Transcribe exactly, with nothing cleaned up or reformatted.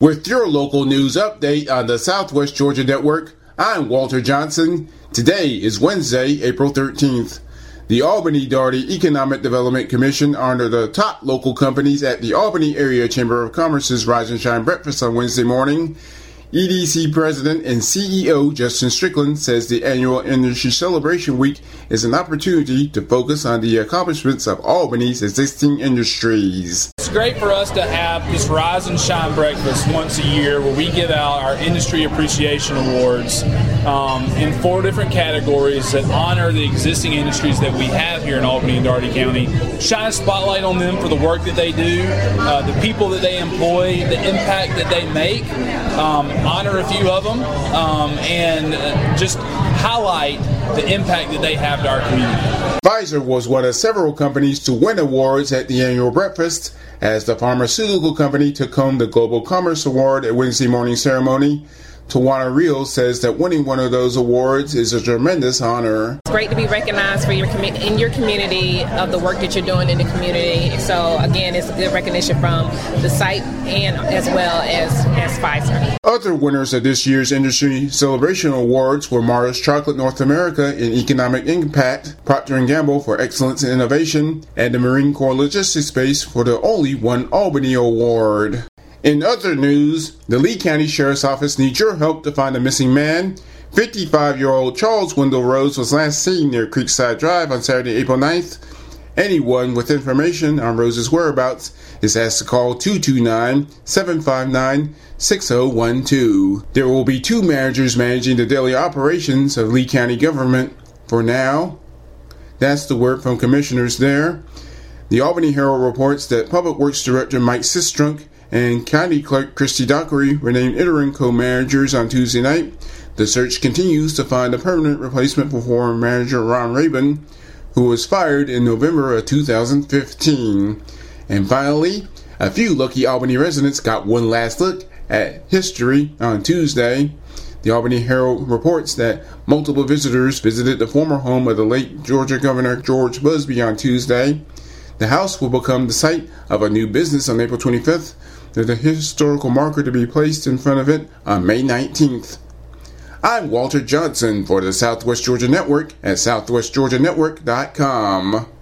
With your local news update on the Southwest Georgia Network, I'm Walter Johnson. Today is Wednesday, April thirteenth. The Albany-Daugherty Economic Development Commission honored the top local companies at the Albany Area Chamber of Commerce's Rise and Shine Breakfast on Wednesday morning. E D C President and C E O Justin Strickland says the annual Industry Celebration Week is an opportunity to focus on the accomplishments of Albany's existing industries. It's great for us to have this Rise and Shine Breakfast once a year where we give out our Industry Appreciation Awards um, in four different categories that honor the existing industries that we have here in Albany and Daugherty County. Shine a spotlight on them for the work that they do, uh, the people that they employ, the impact that they make. Um, honor a few of them, um, and uh, just highlight the impact that they have to our community. Pfizer was one of several companies to win awards at the annual breakfast, as the pharmaceutical company took home the Global Commerce Award at Wednesday morning ceremony. Tawana Rios says that winning one of those awards is a tremendous honor. It's great to be recognized for your commi- in your community of the work that you're doing in the community. So again, it's a good recognition from the site and as well as, as Pfizer. Other winners of this year's Industry Celebration Awards were Mars Chocolate North America in Economic Impact, Procter and Gamble for Excellence in Innovation, and the Marine Corps Logistics Space for the only one Albany Award. In other news, the Lee County Sheriff's Office needs your help to find a missing man. fifty-five-year-old Charles Wendell Rose was last seen near Creekside Drive on Saturday, April ninth. Anyone with information on Rose's whereabouts is asked to call two two nine, seven five nine, six zero one two. There will be two managers managing the daily operations of Lee County government for now. That's the word from commissioners there. The Albany Herald reports that Public Works Director Mike Sistrunk and County Clerk Christy Dockery were named interim co-managers on Tuesday night. The search continues to find a permanent replacement for former manager Ron Rabin, who was fired in November of two thousand fifteen. And finally, a few lucky Albany residents got one last look at history on Tuesday. The Albany Herald reports that multiple visitors visited the former home of the late Georgia Governor George Busbee on Tuesday. The house will become the site of a new business on April twenty-fifth, with a historical marker to be placed in front of it on May nineteenth. I'm Walter Johnson for the Southwest Georgia Network at southwest georgia network dot com.